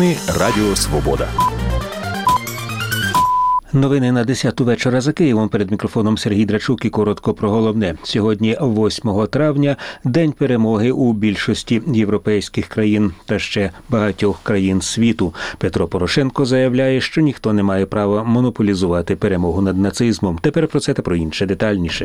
Новини Радіо Свобода. Новини на 10-ту вечора за Києвом. Перед мікрофоном Сергій Драчук і коротко про головне. Сьогодні, 8 травня, День перемоги у більшості європейських країн та ще багатьох країн світу. Петро Порошенко заявляє, що ніхто не має права монополізувати перемогу над нацизмом. Тепер про це та про інше детальніше.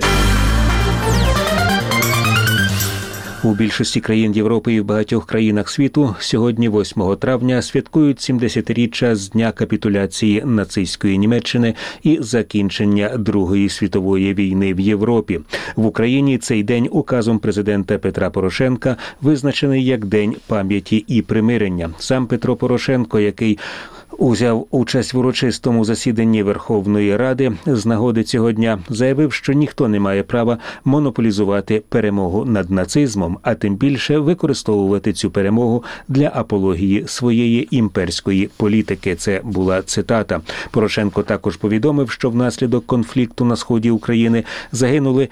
У більшості країн Європи і в багатьох країнах світу сьогодні, 8 травня, святкують 70-річчя з дня капітуляції нацистської Німеччини і закінчення Другої світової війни в Європі. В Україні цей день указом президента Петра Порошенка визначений як День пам'яті і примирення. Сам Петро Порошенко, який узяв участь в урочистому засіданні Верховної Ради з нагоди цього дня, заявив, що ніхто не має права монополізувати перемогу над нацизмом, а тим більше використовувати цю перемогу для апології своєї імперської політики. Це була цитата. Порошенко також повідомив, що внаслідок конфлікту на сході України загинули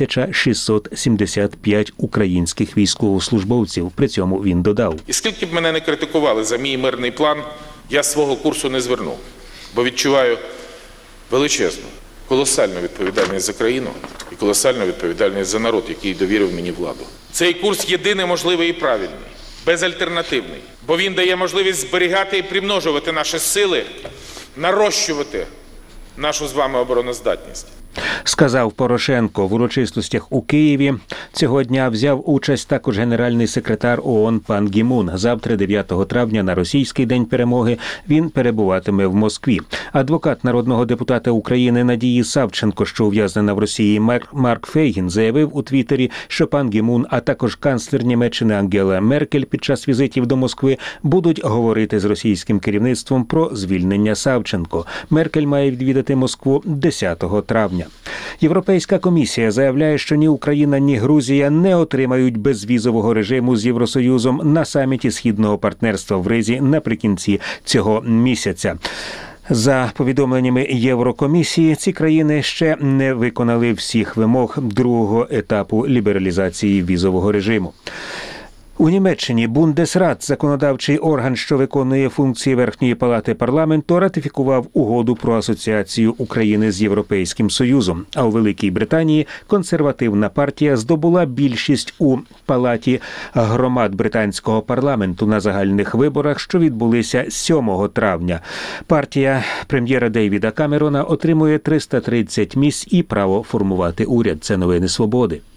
1675 українських військовослужбовців. При цьому він додав: І скільки б мене не критикували за мій мирний план, я свого курсу не звернув, бо відчуваю величезну, колосальну відповідальність за країну і колосальну відповідальність за народ, який довірив мені владу. Цей курс єдиний можливий і правильний, безальтернативний, бо він дає можливість зберігати і примножувати наші сили, нарощувати нашу з вами обороноздатність. Сказав Порошенко. В урочистостях у Києві цього дня взяв участь також генеральний секретар ООН пан Гі Мун. Завтра, 9 травня, на російський День перемоги, він перебуватиме в Москві. Адвокат народного депутата України Надії Савченко, що ув'язнена в Росії, Марк Фейгін, заявив у Твіттері, що пан Гі Мун, а також канцлер Німеччини Ангела Меркель під час візитів до Москви будуть говорити з російським керівництвом про звільнення Савченко. Меркель має відвідати Москву 10 травня. Європейська комісія заявляє, що ні Україна, ні Грузія не отримають безвізового режиму з Євросоюзом на саміті Східного партнерства в Ризі наприкінці цього місяця. За повідомленнями Єврокомісії, ці країни ще не виконали всіх вимог другого етапу лібералізації візового режиму. У Німеччині Бундесрат, законодавчий орган, що виконує функції Верхньої палати парламенту, ратифікував угоду про асоціацію України з Європейським Союзом. А у Великій Британії консервативна партія здобула більшість у палаті громад британського парламенту на загальних виборах, що відбулися 7 травня. Партія прем'єра Дейвіда Камерона отримує 330 місць і право формувати уряд. Це новини Свободи.